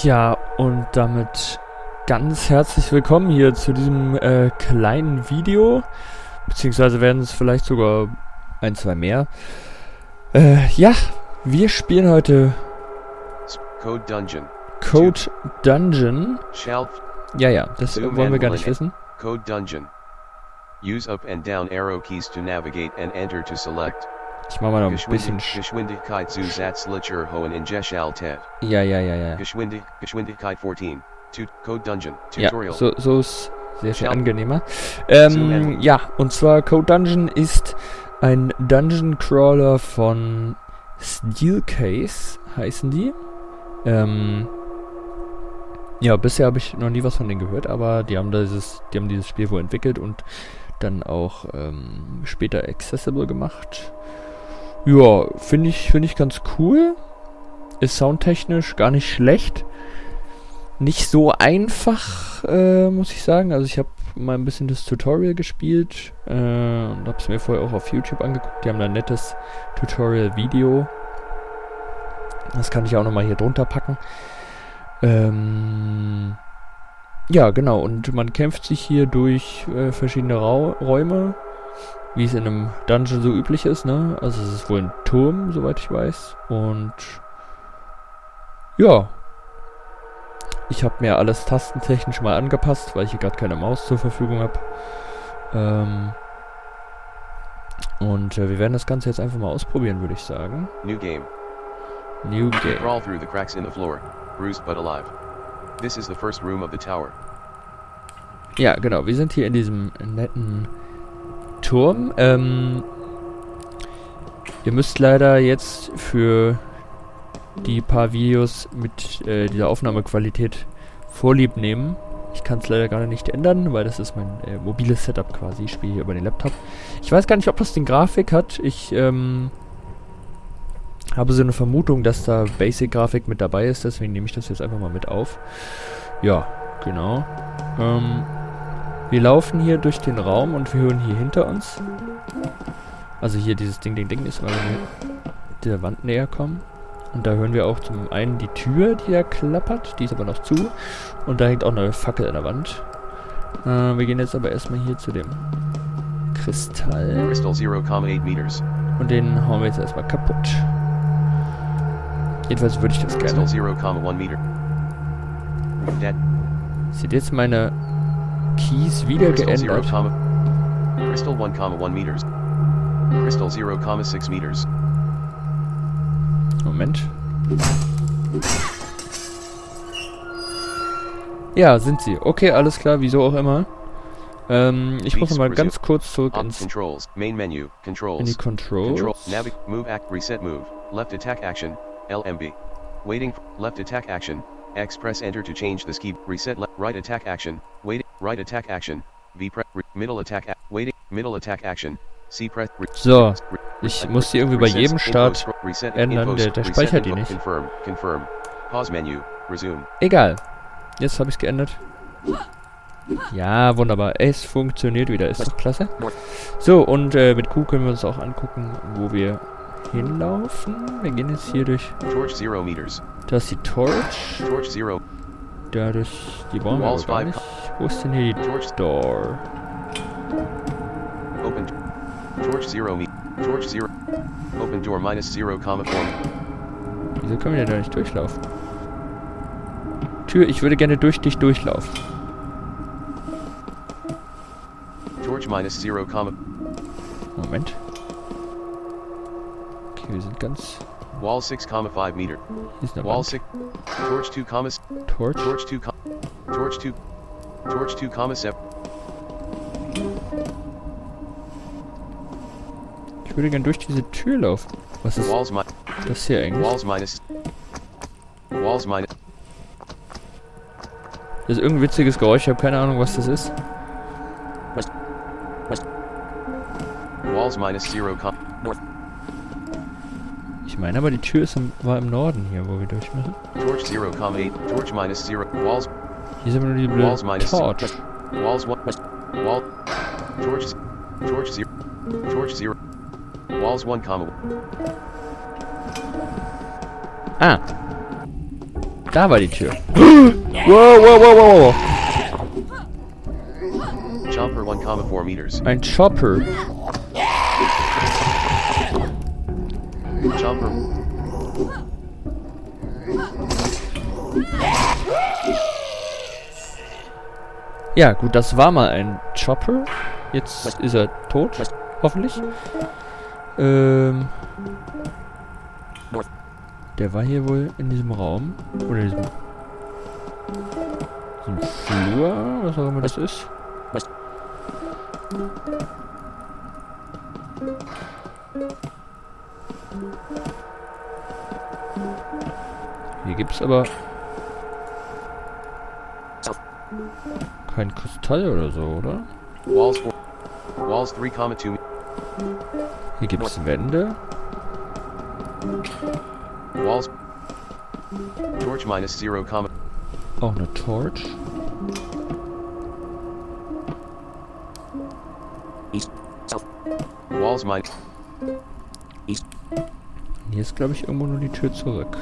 Ja, und damit ganz herzlich willkommen hier zu diesem kleinen Video. Beziehungsweise werden es vielleicht sogar ein, zwei mehr. Ja, wir spielen heute Code Dungeon. Code Dungeon. Shelf. Ja, das wollen wir gar nicht wissen. Code Dungeon. Use up and down arrow keys to navigate and enter to select. Ich mach mal noch ein bisschen... Geschwindigkeit Zusatzlicher hohen Ingeschaltet. Ja. Geschwindigkeit 14. Code Dungeon. Ja, Tutorial. so ist sehr viel angenehmer. Ja, und zwar Code Dungeon ist ein Dungeon Crawler von Steelcase, heißen die. Ja, bisher habe ich noch nie was von denen gehört, aber die haben dieses Spiel wohl entwickelt und dann auch später accessible gemacht. Ja, finde ich ganz cool. Ist soundtechnisch gar nicht schlecht. Nicht so einfach, muss ich sagen. Also ich habe mal ein bisschen das Tutorial gespielt und habe es mir vorher auch auf YouTube angeguckt. Die haben da ein nettes Tutorial-Video. Das kann ich auch nochmal hier drunter packen. Ja, genau. Und man kämpft sich hier durch verschiedene Räume, wie es in einem Dungeon so üblich ist, ne? Also es ist wohl ein Turm, soweit ich weiß. Und ja, ich habe mir alles tastentechnisch mal angepasst, weil ich hier gerade keine Maus zur Verfügung habe. Und wir werden das Ganze jetzt einfach mal ausprobieren, würde ich sagen. New game. Crawl through the cracks in the floor, bruised but alive. This is the first room of the tower. Ja, genau. Wir sind hier in diesem netten Turm. Ihr müsst leider jetzt für die paar Videos mit dieser Aufnahmequalität Vorlieb nehmen. Ich kann es leider gerade nicht ändern, weil das ist mein mobiles Setup quasi. Ich spiele hier über den Laptop. Ich weiß gar nicht, ob das den Grafik hat. Ich habe so eine Vermutung, dass da Basic-Grafik mit dabei ist. Deswegen nehme ich das jetzt einfach mal mit auf. Ja, genau. Wir laufen hier durch den Raum und wir hören hier hinter uns. Also hier dieses Ding ist, weil wir der Wand näher kommen. Und da hören wir auch zum einen die Tür, die da klappert. Die ist aber noch zu. Und da hängt auch eine Fackel an der Wand. Wir gehen jetzt aber erstmal hier zu dem Kristall. Crystal 0,8 meters. Und den hauen wir jetzt erstmal kaputt. Jedenfalls würde ich das gerne. Crystal 0,1 meter. Dead. Sind jetzt meine Keys wieder geändert? Crystal 1,1 meters. Crystal 0,6 meters. Moment. Ja, sind sie. Okay, alles klar, wieso auch immer. Ich muss mal ganz kurz zurück ins Controls. Main Menu. Controls. In die Controls. Move Act Reset Move. Left Attack Action. LMB. Waiting. Left Attack Action. X press Enter to change the key. Reset. Right Attack Action. Waiting. Right Attack Action. V press. Middle Attack. Waiting. Middle Attack Action. C press. So. Ich muss die irgendwie bei jedem Start ändern, der speichert die nicht. Confirm. Pause Menu. Resume. Egal. Jetzt habe ich es geändert. Ja, wunderbar. Es funktioniert wieder. Ist doch klasse. So, und mit Q können wir uns auch angucken, wo wir hinlaufen. Wir gehen jetzt hier durch... Torch 0 meters. Das ist die Torch. Torch 0. Dadurch... Die brauchen wir aber gar nicht. Wo ist denn hier die Door? Open. Torch 0 meter. Torch 0. Open door minus 0,4. Wieso können wir denn da nicht durchlaufen? Tür, ich würde gerne durch dich durchlaufen. Torch minus 0, Moment. Okay, wir sind ganz... Wall 6,5 meter. Hier ist eine Wall Wand. 6. Torch 2, Torch? Torch 2, Torch 2. Torch 2,7. Ich würde gerne durch diese Tür laufen. Was ist das hier eigentlich? Walls minus. Das ist irgendein witziges Geräusch, ich habe keine Ahnung, was das ist. Walls minus 0, Ich meine aber, die Tür war im Norden hier, wo wir durch müssen. Torch 0,8. Torch minus 0. Walls. Hier sind aber nur die blöde Walls minus. Torch. Walls 1. Wall. Torch 0. Torch 0. Walls 1, Ah. Da war die Tür. Wow, wow, wow, wow. Chopper 1,4 meters. Ein Chopper. Chopper. Ja, gut, das war mal ein Chopper. Jetzt ist er tot, hoffentlich. Der war hier wohl in diesem Raum. Oder in diesem Flur, was auch immer das ist. Hier gibt's aber kein Kristall oder so, oder? Walls 3,2. Hier gibt's Wände. Walls. Torch -0, Auch eine Torch. Walls -. Hier ist, glaube ich, irgendwo nur die Tür zurück.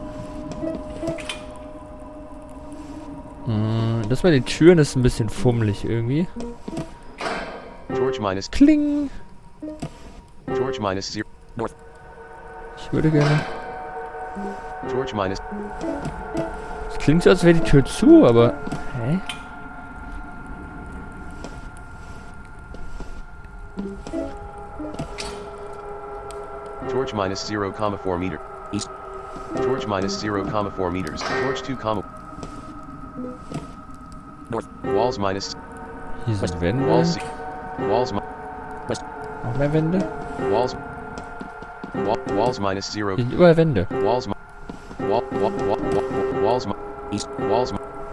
Das bei den Türen ist ein bisschen fummelig irgendwie. Torch Kling! Torch -0. Ich würde gerne... Torch -. Es klingt so, als wäre die Tür zu, aber... Hä? Torch -0,4 meter. Torch -0,4 meters. Torch 2, Walls -. Hier sind Wände. Walls. Auch mehr Wände. Walls. Walls -0. Hier sind überall Wände. Walls. Walls. Walls.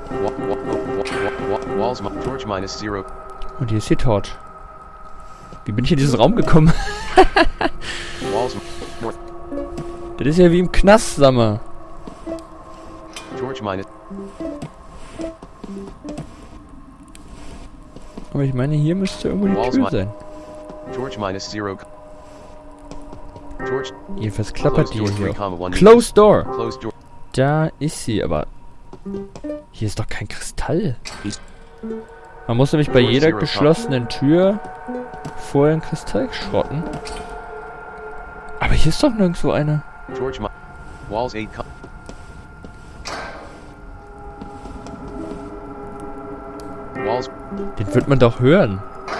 Walls. Torch -0. Und hier ist die Torch. Wie bin ich in diesen Raum gekommen? Walls. Das ist ja wie im Knast, sag mal. Torch -. Aber ich meine, hier müsste irgendwo die Tür sein. Torch -0. Torch. Jedenfalls klappert die hier auch. 3,1 Closed Door. Closed door. Da ist sie, aber... Hier ist doch kein Kristall. Man muss nämlich bei jeder geschlossenen Tür vorher einen Kristall schrotten. Aber hier ist doch nirgendwo eine. Torch Walls 8. Walls. Den wird man doch hören.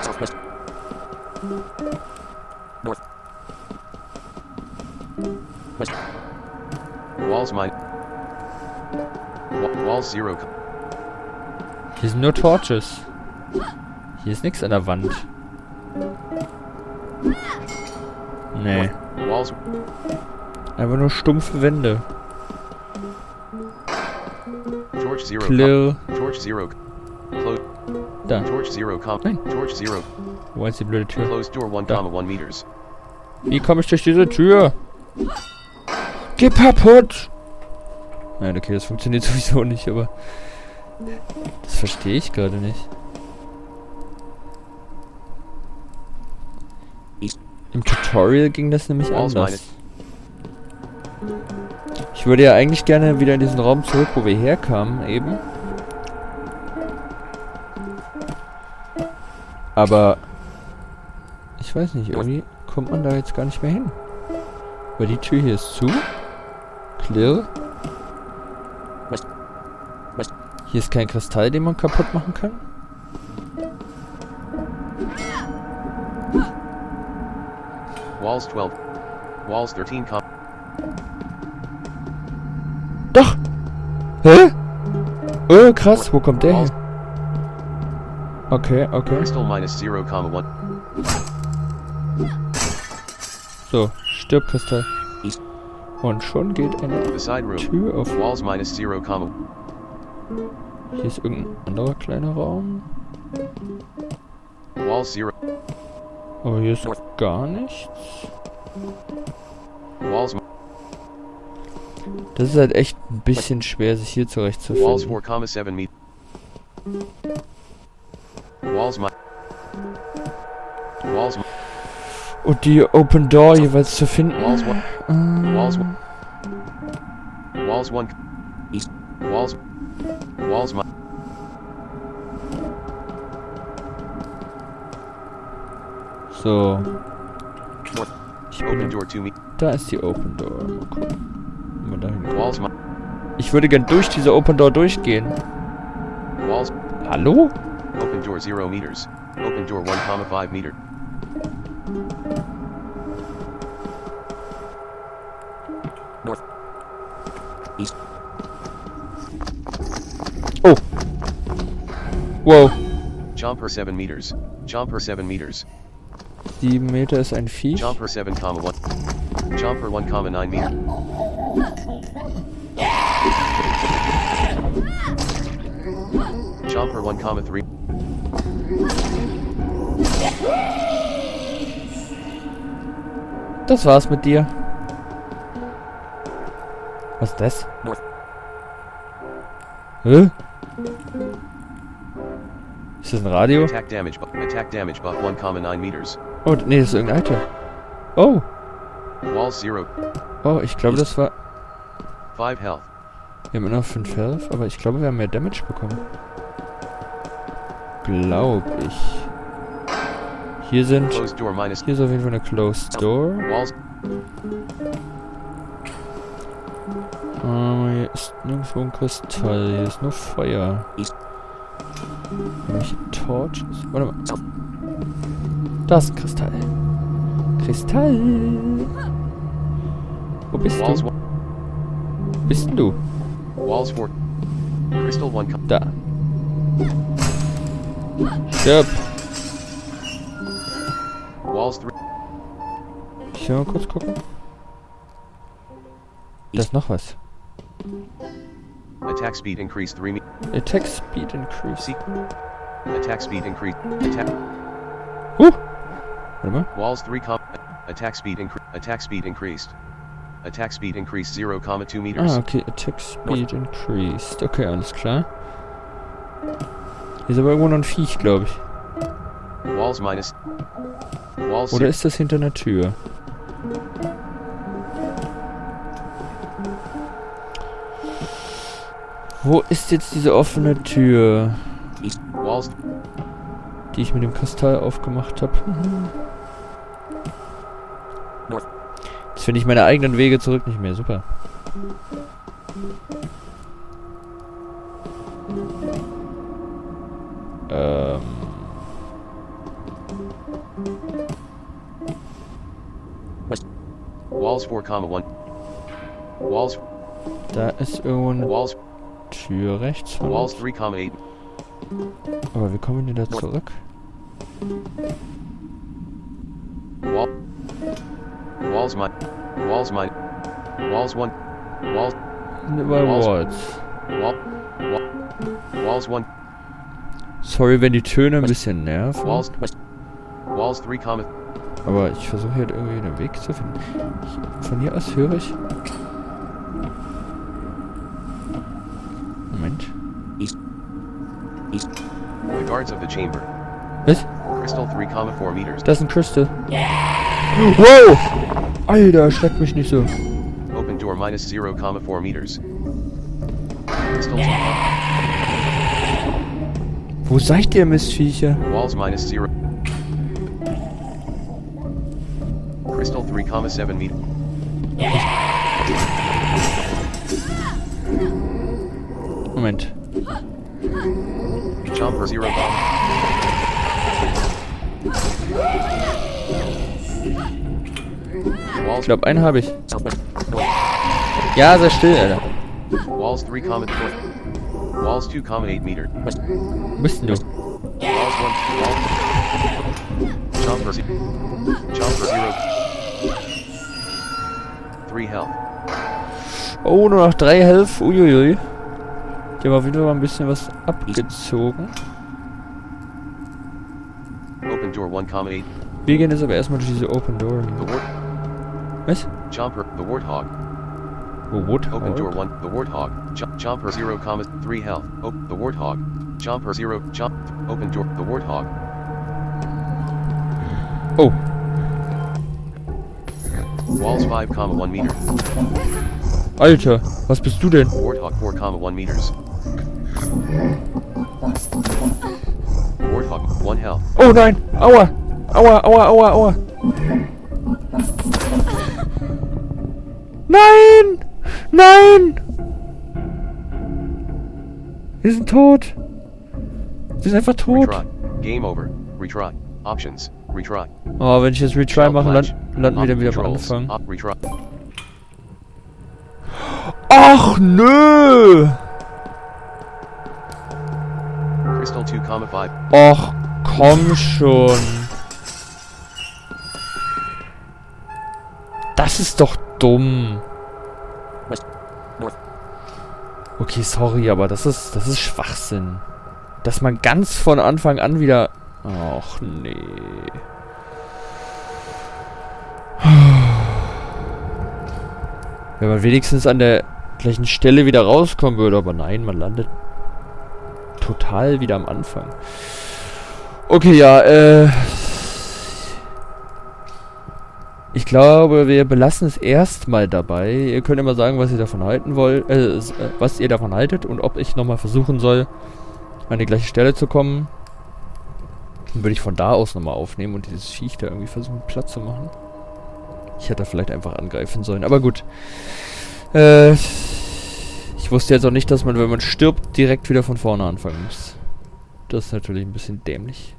Walls Walls 0. Hier sind nur Torches. Hier ist nichts an der Wand. Nee. Walls. Einfach nur stumpfe Wände. Torch 0. Clear. Torch 0. Close. Da. Torch 0. Nein. Torch 0. Wo ist die blöde Tür? Closed door 1,1 meters. Wie komme ich durch diese Tür? Geh kaputt! Nein, okay, das funktioniert sowieso nicht, aber... Das verstehe ich gerade nicht. Im Tutorial ging das nämlich anders. Ich würde ja eigentlich gerne wieder in diesen Raum zurück, wo wir herkamen, eben. Aber... Ich weiß nicht, irgendwie kommt man da jetzt gar nicht mehr hin. Weil die Tür hier ist zu. Clear. Hier ist kein Kristall, den man kaputt machen kann. Walls 12. Walls 13. Doch! Hä? Oh, krass, wo kommt der her? Okay, okay. Crystal -0,1. So, stirb Kristall. Und schon geht eine The side room. Tür auf. Walls -0, Hier ist irgendein anderer kleiner Raum. Walls 0. Aber hier ist gar nichts. Walls. Das ist halt echt ein bisschen schwer, sich hier Walls zurechtzufinden. 4,7 meters. Walls Walls. Und die Open Door jeweils zu finden. Walls 1. Walls 1. Walls. Walls. So. Ich bin Open door 2 meters. da ist die Open Door. Mal gucken. Mal dahin gucken. Walls. Ich würde gern durch diese Open Door durchgehen. Walls. Hallo? Open door 0 meters. Open door 1,5 meter. North. East. Oh. Wow. Jumper 7 meters. Jumper 7 meters. 7 Meter ist ein Viech. Jumper 7,1. Jumper 1,9 meter. Jumper 1,3. Das war's mit dir. Was ist das? North. Hä? Ist das ein Radio? Attack damage buff 1,9 meters. Oh, nee, das ist irgendein Item. Oh. Walls 0. Oh, ich glaube, das war... 5 health. Wir haben immer noch 5 Health, aber ich glaube, wir haben mehr Damage bekommen. Glaub ich. Hier sind... Closed door minus. Hier ist auf jeden Fall eine Closed Door. Walls. Hier ist nirgendwo ein Kristall. Hier ist nur Feuer. Welche Torches? Warte mal. Da ist ein Kristall. Kristall! Wo bist Walls. du? Wo bist denn du? Walls 4. Crystal 1. Da. Stirb! Walls 3. Ich will mal kurz gucken. Da ist noch was. Attack speed increase 3 meters. Attack Speed Increase. See. Attack speed increase. Attack. Warte mal. Walls 3. Attack speed increase. Attack speed increased. Attack speed increased 0,2 meters. Ah, okay. Attack Speed Increased. Okay, alles klar. Hier ist aber irgendwo noch ein Viech, glaube ich. Walls minus. Walls Oder 6. ist das hinter einer Tür? Wo ist jetzt diese offene Tür, Walls. die ich mit dem Kristall aufgemacht habe? North. Jetzt finde ich meine eigenen Wege zurück nicht mehr. Super. Walls 4,1. Walls. Da ist irgendwo eine Walls. Tür rechts von Walls uns. 3,8. Aber wie kommen wir denn da zurück? Wall. Walls mine. Walls mine. Walls 1. Walls. Über Walls. Walls. Walls 1. Sorry, wenn die Töne ein bisschen nerven. Walls. Walls 3,8. Aber ich versuche halt irgendwie einen Weg zu finden. Von hier aus höre ich... Moment. The guards of the chamber. Was? Crystal 3,4 meters. Das ist ein Crystal. Wow! Alter, schreckt mich nicht so. Open door minus 0,4 meters. Crystal 2. Wo seid ihr, Mistviecher? Walls minus 0. Crystal 3,7 meters. Moment. Jumper 0. Ich Walls. glaube, einen habe ich. Ja, sei still, Alter. Walls 3,4. Walls 2,8 meter. Wo bist denn du? Walls 1. Walls. Jumper 0. Jumper 0. 3 health. Oh, nur noch 3 Health. Uiuiui. Die haben auf jeden Fall mal ein bisschen was abgezogen. Open door 1,8. Wir gehen jetzt aber erstmal durch diese Open Door. The wart. Was? Jumper. The warthog. Wo Wood? Open door 1. The warthog. Jumper 0,3 health. The warthog. Jumper 0. Jump. Open door. The warthog. Oh. Walls 5,1 meter. Alter, was bist du denn? Warthog 4,1 meters. Warthog 1 health. Oh nein! Aua! Aua, aua, aua, aua! Nein! Nein! Wir sind tot! Wir sind einfach tot! Retry. Game over. Retry. Options. Retry. Oh, wenn ich jetzt Retry mache, landen wir dann wieder am Controls. Anfang. Retry. Ach nö! Crystal 2,5. Och, komm schon. Das ist doch dumm. Okay, sorry, aber das ist Schwachsinn. Dass man ganz von Anfang an wieder... Och, nee. Wenn man wenigstens an der gleichen Stelle wieder rauskommen würde, aber nein, man landet total wieder am Anfang. Okay, ja, ich glaube, wir belassen es erstmal dabei. Ihr könnt immer sagen, was ihr davon halten wollt, was ihr davon haltet und ob ich nochmal versuchen soll, an die gleiche Stelle zu kommen. Dann würde ich von da aus nochmal aufnehmen und dieses Viech da irgendwie versuchen platt zu machen. Ich hätte vielleicht einfach angreifen sollen, aber gut. Ich wusste jetzt auch nicht, dass man, wenn man stirbt, direkt wieder von vorne anfangen muss. Das ist natürlich ein bisschen dämlich.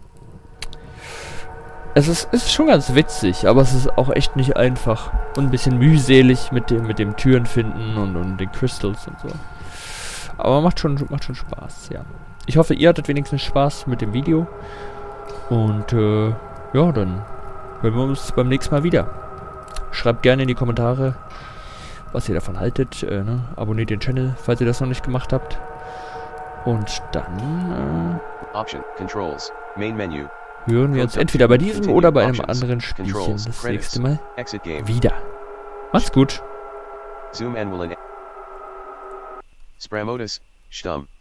Es ist schon ganz witzig, aber es ist auch echt nicht einfach. Und ein bisschen mühselig mit dem Türen finden und den Crystals und so. Aber macht schon Spaß, ja. Ich hoffe, ihr hattet wenigstens Spaß mit dem Video. Und ja, dann hören wir uns beim nächsten Mal wieder. Schreibt gerne in die Kommentare, was ihr davon haltet. Ne? Abonniert den Channel, falls ihr das noch nicht gemacht habt. Und dann Option, Controls, Main Menu. Hören wir uns entweder bei diesem oder bei einem anderen Spielchen das nächste Mal wieder. Macht's gut. Zoom and Spramotus, Stumm.